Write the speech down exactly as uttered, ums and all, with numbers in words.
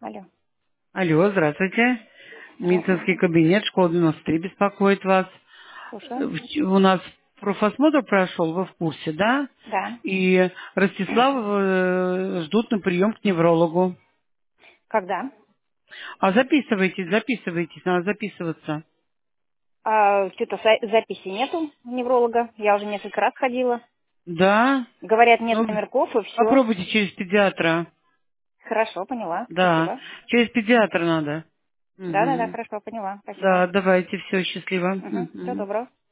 Алло. Алло, здравствуйте. Медицинский Здравствуйте. кабинет, школа девяносто три беспокоит вас. Слушаю. В- У нас профосмотр прошел, вы в курсе, да? Да. И Ростислав э, ждут на прием к неврологу. Когда? А записывайтесь, записывайтесь, надо записываться. А, что-то са- записи нету у невролога. Я уже несколько раз ходила. Да? Говорят, нет Ну, номерков и все. попробуйте через педиатра. Хорошо, поняла. Да, Спасибо. через педиатра надо. Да-да-да, Мгм. хорошо, поняла. Спасибо. Да, давайте, все, счастливо. Угу. Всего Мгм. доброго.